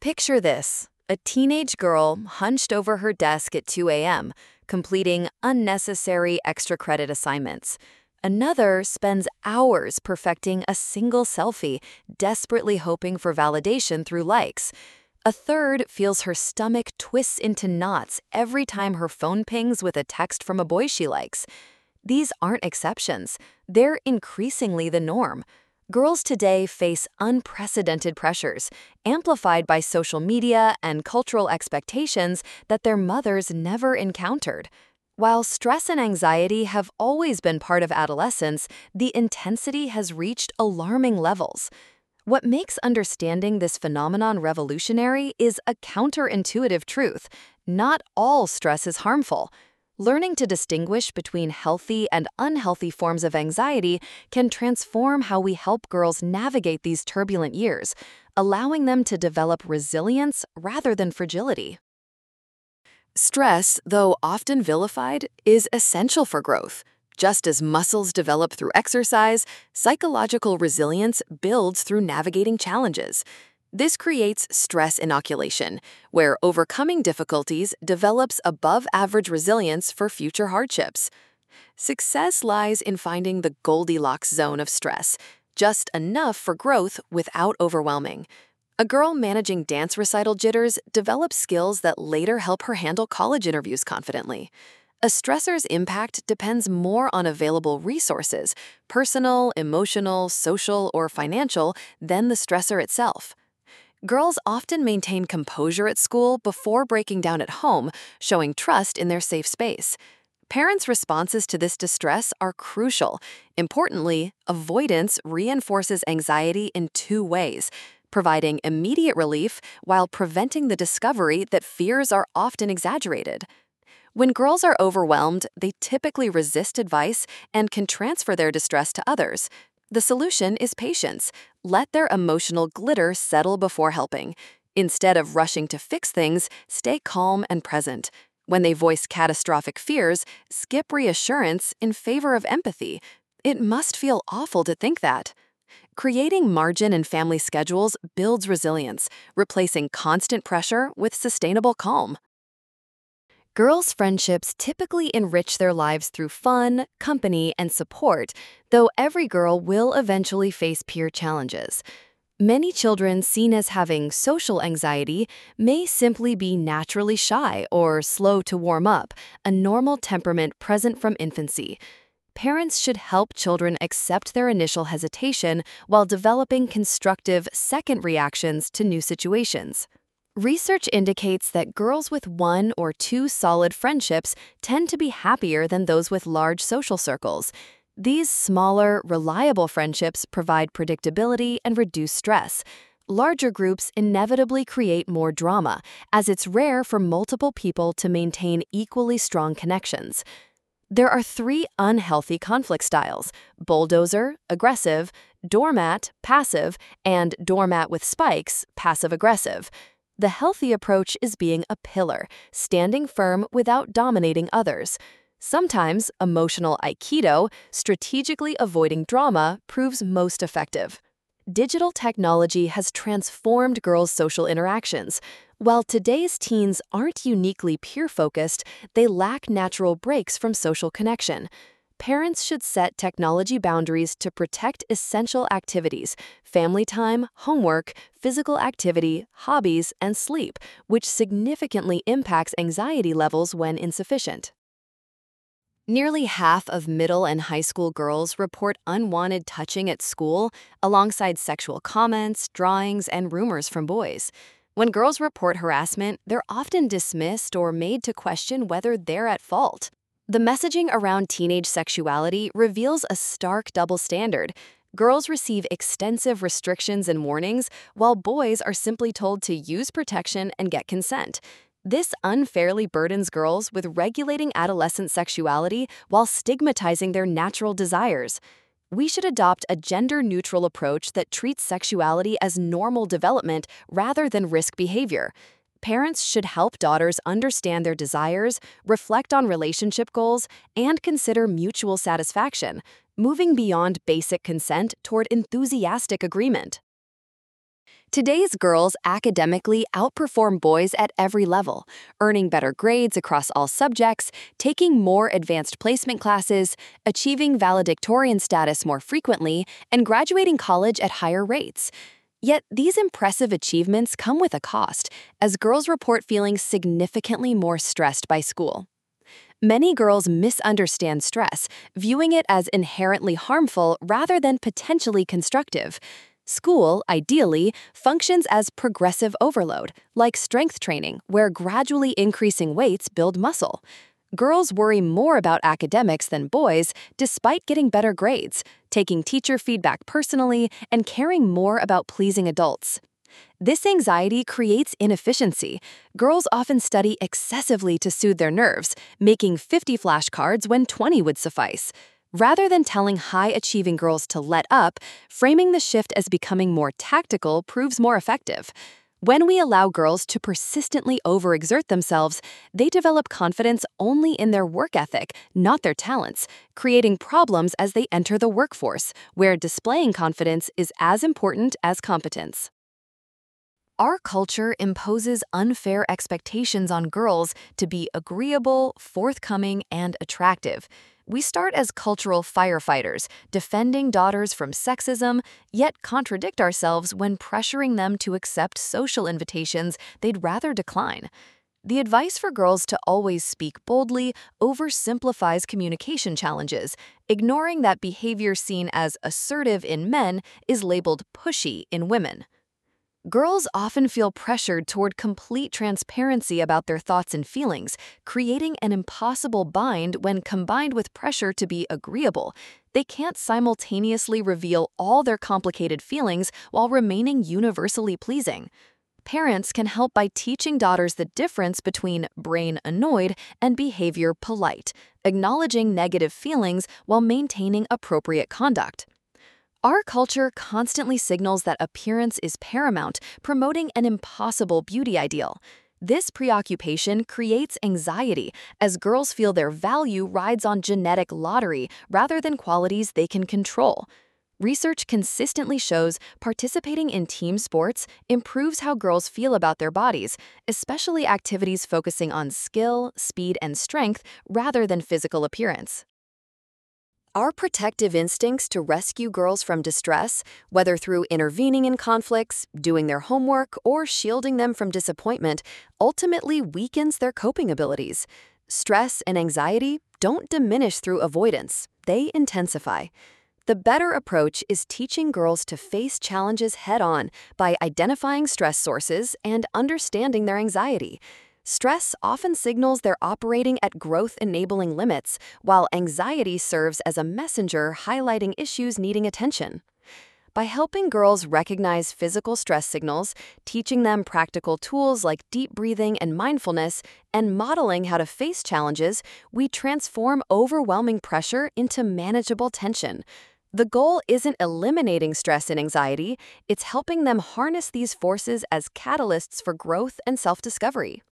Picture this: a teenage girl hunched over her desk at 2 a.m., completing unnecessary extra credit assignments. Another spends hours perfecting a single selfie, desperately hoping for validation through likes. A third feels her stomach twists into knots every time her phone pings with a text from a boy she likes. These aren't exceptions, they're increasingly the norm. Girls today face unprecedented pressures, amplified by social media and cultural expectations that their mothers never encountered. While stress and anxiety have always been part of adolescence, the intensity has reached alarming levels. What makes understanding this phenomenon revolutionary is a counterintuitive truth: not all stress is harmful. Learning to distinguish between healthy and unhealthy forms of anxiety can transform how we help girls navigate these turbulent years, allowing them to develop resilience rather than fragility. Stress, though often vilified, is essential for growth. Just as muscles develop through exercise, psychological resilience builds through navigating challenges. This creates stress inoculation, where overcoming difficulties develops above-average resilience for future hardships. Success lies in finding the Goldilocks zone of stress, just enough for growth without overwhelming. A girl managing dance recital jitters develops skills that later help her handle college interviews confidently. A stressor's impact depends more on available resources, personal, emotional, social, or financial, than the stressor itself. Girls often maintain composure at school before breaking down at home, showing trust in their safe space. Parents' responses to this distress are crucial. Importantly, avoidance reinforces anxiety in two ways: providing immediate relief while preventing the discovery that fears are often exaggerated. When girls are overwhelmed, they typically resist advice and can transfer their distress to others. The solution is patience. Let their emotional glitter settle before helping. Instead of rushing to fix things, stay calm and present. When they voice catastrophic fears, skip reassurance in favor of empathy. It must feel awful to think that. Creating margin in family schedules builds resilience, replacing constant pressure with sustainable calm. Girls' friendships typically enrich their lives through fun, company, and support, though every girl will eventually face peer challenges. Many children seen as having social anxiety may simply be naturally shy or slow to warm up, a normal temperament present from infancy. Parents should help children accept their initial hesitation while developing constructive second reactions to new situations. Research indicates that girls with one or two solid friendships tend to be happier than those with large social circles. These smaller, reliable friendships provide predictability and reduce stress. Larger groups inevitably create more drama, as it's rare for multiple people to maintain equally strong connections. There are three unhealthy conflict styles: bulldozer, aggressive; doormat, passive; and doormat with spikes, passive-aggressive. The healthy approach is being a pillar, standing firm without dominating others. Sometimes emotional aikido, strategically avoiding drama, proves most effective. Digital technology has transformed girls' social interactions. While today's teens aren't uniquely peer-focused, they lack natural breaks from social connection. Parents should set technology boundaries to protect essential activities: family time, homework, physical activity, hobbies, and sleep, which significantly impacts anxiety levels when insufficient. Nearly half of middle and high school girls report unwanted touching at school, alongside sexual comments, drawings, and rumors from boys. When girls report harassment, they're often dismissed or made to question whether they're at fault. The messaging around teenage sexuality reveals a stark double standard. Girls receive extensive restrictions and warnings, while boys are simply told to use protection and get consent. This unfairly burdens girls with regulating adolescent sexuality while stigmatizing their natural desires. We should adopt a gender-neutral approach that treats sexuality as normal development rather than risk behavior. Parents should help daughters understand their desires, reflect on relationship goals, and consider mutual satisfaction, moving beyond basic consent toward enthusiastic agreement. Today's girls academically outperform boys at every level, earning better grades across all subjects, taking more advanced placement classes, achieving valedictorian status more frequently, and graduating college at higher rates. Yet these impressive achievements come with a cost, as girls report feeling significantly more stressed by school. Many girls misunderstand stress, viewing it as inherently harmful rather than potentially constructive. School, ideally, functions as progressive overload, like strength training, where gradually increasing weights build muscle. Girls worry more about academics than boys, despite getting better grades, taking teacher feedback personally, and caring more about pleasing adults. This anxiety creates inefficiency. Girls often study excessively to soothe their nerves, making 50 flashcards when 20 would suffice. Rather than telling high-achieving girls to let up, framing the shift as becoming more tactical proves more effective. When we allow girls to persistently overexert themselves, they develop confidence only in their work ethic, not their talents, creating problems as they enter the workforce, where displaying confidence is as important as competence. Our culture imposes unfair expectations on girls to be agreeable, forthcoming, and attractive. We start as cultural firefighters, defending daughters from sexism, yet contradict ourselves when pressuring them to accept social invitations they'd rather decline. The advice for girls to always speak boldly oversimplifies communication challenges, ignoring that behavior seen as assertive in men is labeled pushy in women. Girls often feel pressured toward complete transparency about their thoughts and feelings, creating an impossible bind when combined with pressure to be agreeable. They can't simultaneously reveal all their complicated feelings while remaining universally pleasing. Parents can help by teaching daughters the difference between brain annoyed and behavior polite, acknowledging negative feelings while maintaining appropriate conduct. Our culture constantly signals that appearance is paramount, promoting an impossible beauty ideal. This preoccupation creates anxiety, as girls feel their value rides on genetic lottery rather than qualities they can control. Research consistently shows participating in team sports improves how girls feel about their bodies, especially activities focusing on skill, speed, and strength rather than physical appearance. Our protective instincts to rescue girls from distress, whether through intervening in conflicts, doing their homework, or shielding them from disappointment, ultimately weakens their coping abilities. Stress and anxiety don't diminish through avoidance, they intensify. The better approach is teaching girls to face challenges head-on by identifying stress sources and understanding their anxiety. Stress often signals they're operating at growth-enabling limits, while anxiety serves as a messenger highlighting issues needing attention. By helping girls recognize physical stress signals, teaching them practical tools like deep breathing and mindfulness, and modeling how to face challenges, we transform overwhelming pressure into manageable tension. The goal isn't eliminating stress and anxiety, it's helping them harness these forces as catalysts for growth and self-discovery.